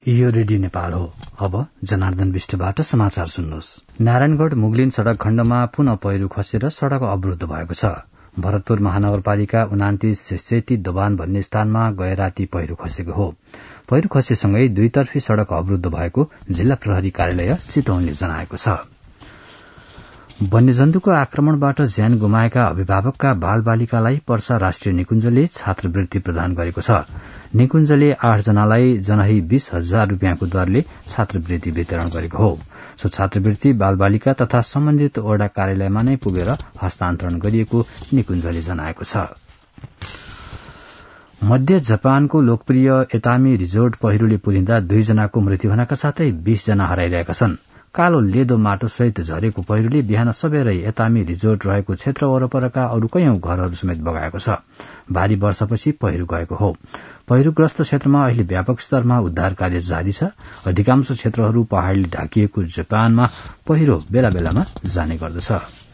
यो रेडियो नेपाल हो। अब जनार्दन विष्टबाट समाचार सुन्नुहोस्। नारायणगढ़ मुगलिन सड़क खण्डमा पुनः पहिरो खसेर सड़क अवरूद्ध भएको छ। भरतपुर महानगरपालिका 29 सेती दोबान भन्ने स्थानमा गए राति पहिरो खसेको हो। पहिरो खसेसँगै दुईतर्फी सड़क अवरूद्ध भएको जिल्ला प्रहरी कार्यालय चितवनले जनाएको छ। वन्यजन्तुको आक्रमणबाट ज्यान गुमाएका अभिभावकका बाल बालिकालाई पर्सा राष्ट्रिय निकुञ्जले छात्रवृत्ति प्रदान गरेको छ। निकुञ्जले 8 जनालाई जनही 20,000 रूपियाँको दरले छात्रवृत्ति वितरण गरेको हो। सो छात्रवृत्ति बाल बालिका तथा सम्बन्धित वडा कार्यालयमा नै पुगेर हस्तान्तरण गरिएको निकुञ्जले जनाएको छ। मध्य जापानको लोकप्रिय एतामी रिजोर्ट पहिरोले पुरिँदा 2 जनाको मृत्यु हुनका साथै 20 जना हराइरहेका छन्। कालो लेदो माटोसहित झरेको पहिरोले बिहान सबेरै एतामी रिजोर्ट रहेको क्षेत्र वरपरका अरू कैयौं घरहरू समेत बगाएको छ। भारी वर्षापछि पहिरो गएको हो। पहिरोग्रस्त क्षेत्रमा अहिले व्यापक स्तरमा उद्धार कार्य जारी छ। अधिकांश क्षेत्रहरू पहाड़ले ढाकिएको जापानमा पहिरो बेला बेलामा जाने गर्दछ।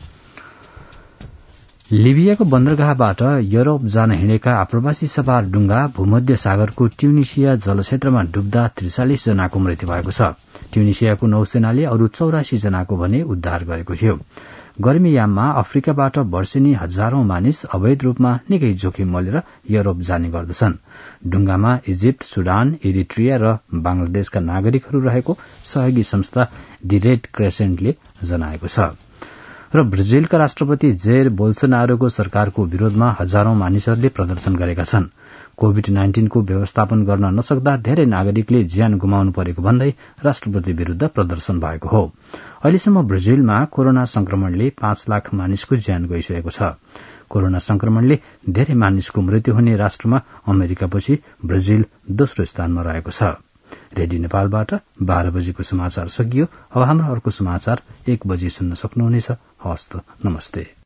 लिबियाको बन्दरगाहबाट युरोप जान हिँडेका आप्रवासी सवार डुंगा भूमध्य सागरको ट्युनिसिया जलक्षेत्रमा डुब्दा 43 जनाको मृत्यु भएको छ। ट्युनिसियाको नौसेनाले अरू 84 जनाको भने उद्धार गरेको थियो। गर्मीयाममा अफ्रिकाबाट वर्षेनी हजारौं मानिस अवैध रूपमा निकै जोखिम मोलेर युरोप जाने गर्दछन्। डुंगामा इजिप्ट, सुडान, इरिट्रिया र बांग्लादेशका नागरिकहरू रहेको सहयोगी संस्था दि रेड क्रेसेन्टले जनाएको छ। र ब्राजिलका राष्ट्रपति जेयर बोल्सोनारोको सरकारको विरोधमा हजारौं मानिसहरूले प्रदर्शन गरेका छन्। कोभिड-19 को व्यवस्थापन गर्न नसक्दा धेरै नागरिकले ज्यान गुमाउनु परेको भन्दै राष्ट्रपति विरूद्ध प्रदर्शन भएको हो। अहिलेसम्म ब्राजिलमा कोरोना संक्रमणले 5 लाख मानिसको ज्यान गइसकेको छ। कोरोना संक्रमणले धेरै मानिसको मृत्यु हुने राष्ट्रमा अमेरिकापछि ब्राजिल दोस्रो स्थानमा रहेको छ। रेडियो नेपालबाट 12 बजेको समाचार सकियो। अब हाम्रो अर्को समाचार 1 बजे सुन्न सक्नुहुनेछ। हवस् त, नमस्ते।